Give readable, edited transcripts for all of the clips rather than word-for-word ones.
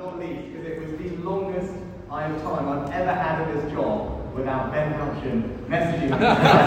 not least because it was the longest time I've ever had at this job without Ben Hampshire messaging me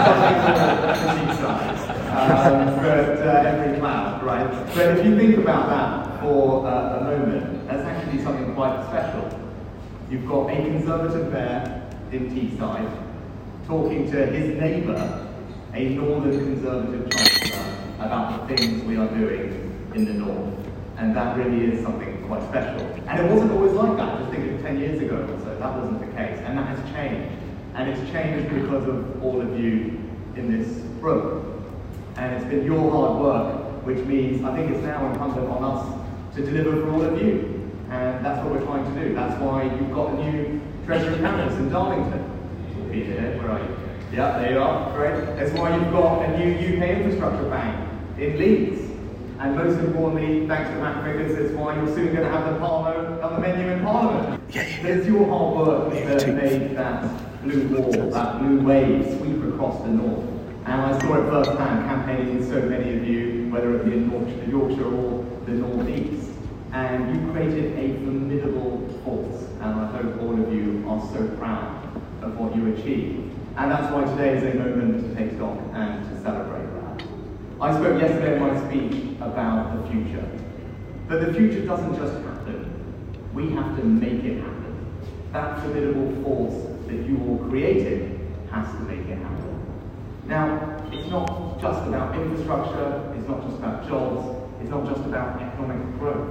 every cloud, right? But if you think about that for a moment, that's actually something quite special. You've got a conservative bear in Teesside talking to his neighbour, a northern conservative chancellor, about the things we are doing in the north. And that really is something quite special. And it wasn't always like that. Just think of 10 years ago or so, that wasn't the case. And that has changed. And it's changed because of all of you in this room. And it's been your hard work, which means I think it's now incumbent on us to deliver for all of you. And that's what we're trying to do. That's why you've got a new Treasury campus in Darlington. Peter, where are you? Yeah, there you are. Great. That's why you've got a new UK infrastructure bank in Leeds. And most importantly, thanks to Matt Vickers, it's why you're soon going to have the Parmo on the menu in Parliament. It's your hard work that made that blue wall, that blue wave sweep across the north. And I saw it firsthand campaigning with so many of you, whether it be in Yorkshire or the North East. And you created a formidable force. And I hope all of you are so proud of what you achieved. And that's why today is a moment to take stock and to celebrate that. I spoke yesterday in my speech about the future. But the future doesn't just happen. We have to make it happen. That formidable force that you all created has to make it happen. Now, it's not just about infrastructure, it's not just about jobs, it's not just about economic growth.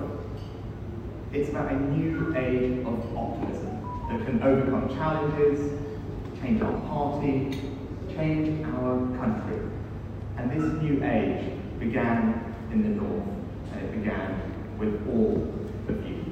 It's about a new age of optimism that can overcome challenges, change our party, change our country. And this new age began in the north, and it began with all of you.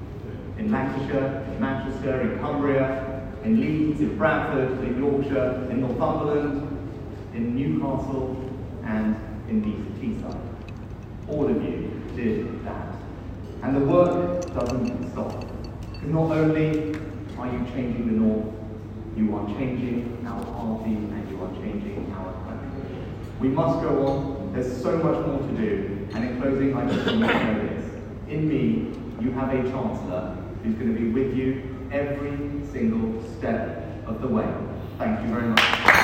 In Lancashire, in Manchester, in Cumbria, in Leeds, in Bradford, in Yorkshire, in Northumberland, in Newcastle, and in Teesside. All of you did that. And the work doesn't stop. Because not only are you changing the north, you are changing our party and you are changing our country. We must go on. There's so much more to do. And in closing, I just want you to know this. In me, you have a chancellor who's going to be with you every single step of the way. Thank you very much.